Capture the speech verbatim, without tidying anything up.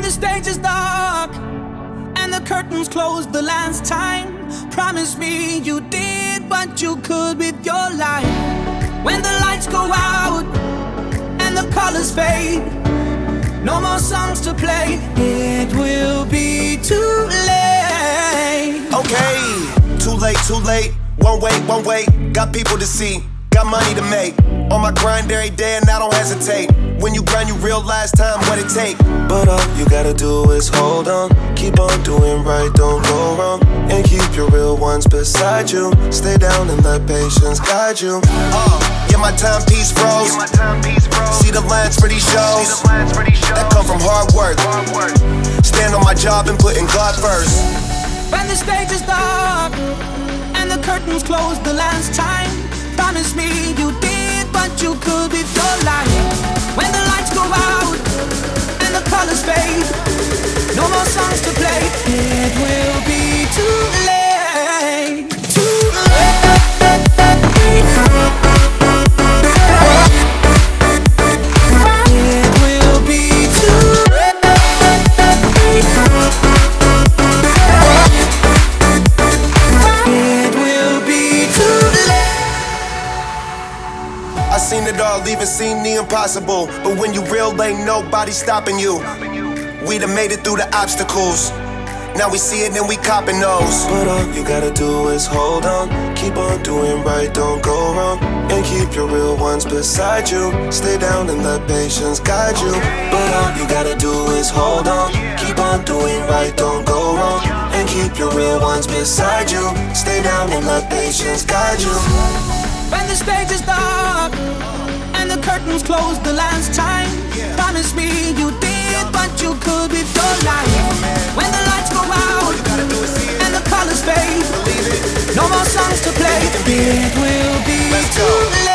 When the stage is dark and the curtains closed the last time, promise me you did what you could with your life. When the lights go out and the colors fade, no more songs to play, it will be too late. Okay, too late, too late. One way, one way. Got people to see, got money to make. On my grind every day and I don't hesitate. When you grind, you realize time what it take. But all you gotta do is hold on, keep on doing right, don't go wrong, and keep your real ones beside you. Stay down and let patience guide you. Uh, yeah, my timepiece froze. See the lines for these shows that come from hard work. Stand on my job and putting God first. When the stage is dark and the curtains closed the last time, promise me you did what you could with your life. When the lights go out and the colors fade, no more songs to play, it will be too late. Too late. It will be too late. It will be too late. I seen it all, even seen the impossible. But when you real, ain't nobody stopping you. We done made it through the obstacles. Now we see it and we copping those. But all you gotta do is hold on, keep on doing right, don't go wrong, and keep your real ones beside you. Stay down and let patience guide you. But all you gotta do is hold on, keep on doing right, don't go wrong, and keep your real ones beside you. Stay down and let patience guide you. When the stage is dark and the curtains closed the last time, promise me you did what you could with your life. When the lights go out and the colors fade, no more songs to play, it will be too late.